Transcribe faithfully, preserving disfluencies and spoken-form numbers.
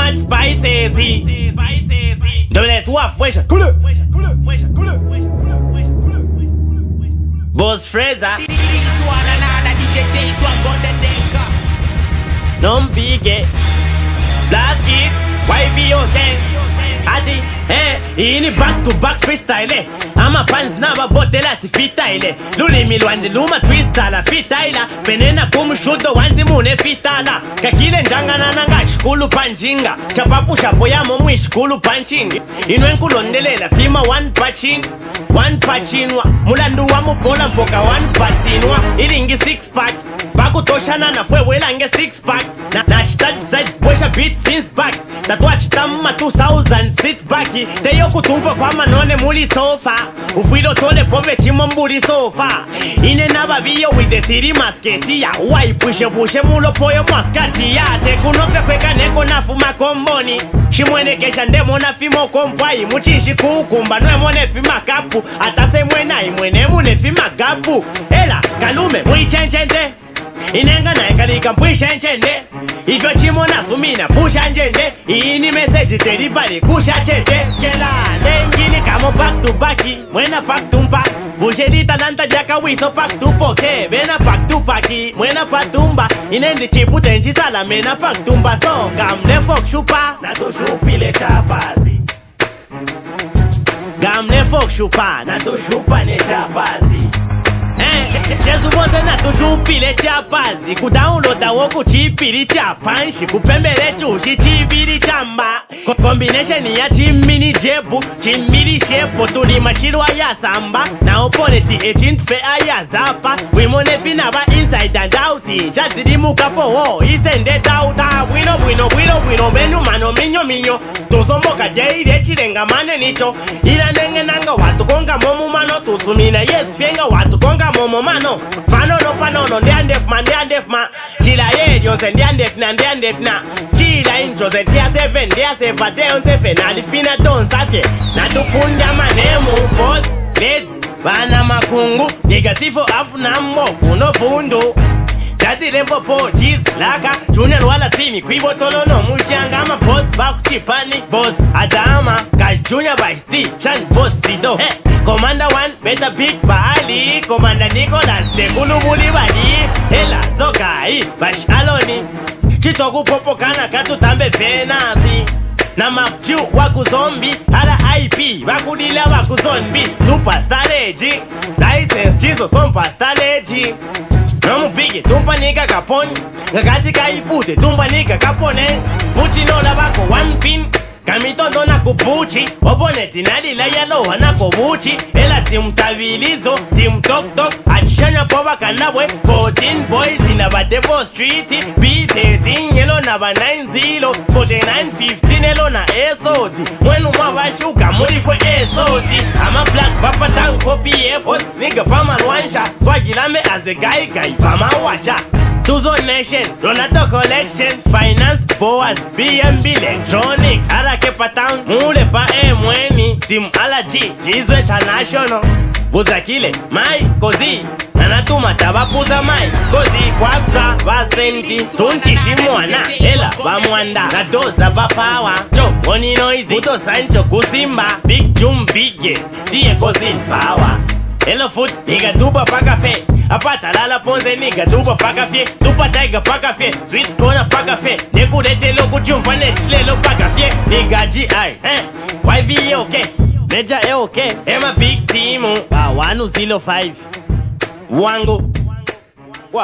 much spices. Double it off, wesh. Boss Fraser. Non pige. Blast it. Y V O ten. Ati, eh, ini back to back freestyle. Ama fans naba vote lati fitaile. Lulimi lwandi luma twistala fitaila. Penena kumushudo wanzi mune fitala. Kakile njangana nanga shkulu panjinga. Chapapu shapo yamo mwi shkulu panchingi. Inwe nkulondelela fima one pachin. One pachinwa. Mulandu wa mupola mpoka one patinwa. Ilingi six pack. Baku toshana na fwe welange six pack. Na, na shitadi side bwesha beat since back. Tatwa chitama two thousand sit back. Teyo kutumfo kwa manone muli sofa. Ufuilo tole pove chimo mbuli sofa. Ine naba biyo with the tiri masketi ya. Uwai pushe pushe mulo poyo maskati ya. Tekunofe kweka neko nafuma komboni. Shimwene kesha ndemo na fimo kompwai. Muchinshi kukumba nwe mwone fima kapu. Atase mwena imwene mune fima gapu. Ela kalume mwi chenchende. Inenga na ekalika mpwishenchende. Ifyo chimo na sumina pusha njende. Ini message delivery kusha chende. Kela nengili kamo back to baki. Mwena pack to mpa. Busherita nanta jaka wiso pack to poke. Bena pack to paki. Mwena patumba. Inendi chipu tenchi sala mena pack to mba. So gamle fok shupa. Na to shupile chapazi. Gamle fok shupa. Na to shupa ne chapazi. Jesu mose na tushupile chapazi. Kudownloada woku chipili chapanshi. Kupembele chushi chibili chamba. Combination ya chimini jebu. Chimili shepo tuli mashirwa ya samba. Na opponent agent fea ya zapa. Wimone finaba inside and out. Shati muka po wo isende dauta. Wino wino wino wino menu mano minyo minyo. Tosomboka deire chirenga mane nicho. Ila nenge nanga watu konga momu mano. Tusumina yes fienga watu konga momo mano. Panono panono ndiandef man ndiandef ma. Chila ye yonse ndiandef na ndiandef na. Chila injose ndia seven ndia seva deon seven. Alifina don sake. Na tupunda manemu boss. Let's bana makungu. Niga sifo afu na mboku no fundo. Jati levo po cheese laka. Junior wala simi kwibo tolo no mushanga. Ama boss baku chipani. Boss adama. Cash junior by Steve Chan boss sido. Hey. Commander one, better big bahali. Commander Nicholas, de gulu muli bali. Hela, zokai, bash aloni. Chitoku popo kana katu tambe venasi. Na mapchu waku zombie. Hala I P, waku dila waku zombie. Superstar leji. License chizo sompa star leji. Nomu pigi, tumpa nika kaponi. Ngakati kaipute, tumpa nika kapone. Fuchi nola wako one pin. Kamitondo na kupuchi. Opponenti nalila yalo wana kubuchi. Ela team tavilizo, team tok tok. Achishanya poba kanabwe. fourteen boys in a Badevo street. B thirteen yelo na ba nine zero. forty-nine fifteen yelo na esoti. Mwenu mwabashuka muri fwe esoti. Ama black papa tank for P F. Nigga pama lwansha. Swagilame as a guy guy pama washa. Tuzo Nation, Ronaldo Collection, Finance Boas, B M B Electronics, Ala Kepa Town, Mule pa e mweni, Team Ala G, Jizo International, Buzakile, Mai, Kozi, Nanatuma tabapuza Mai, Kozi, Kwaska, Basenti, Tunchi Shimwana, Ela, Bamwanda, Nadoza Bapawa, Jo, Oni Noisy, Muto Sancho Kusimba, Big Jum Bigge, Tie Kozi Power, Hello Foot, Niga Duba Pakafe, Apata lala ponze niga duba paka fie. Super Tiger paka fie. Sweet corner paka fie. Neku rete loku chumfane chile lo paka fie. Niga G I eh. Y V O K Meja E O K Ema big team Ba one zero five Wango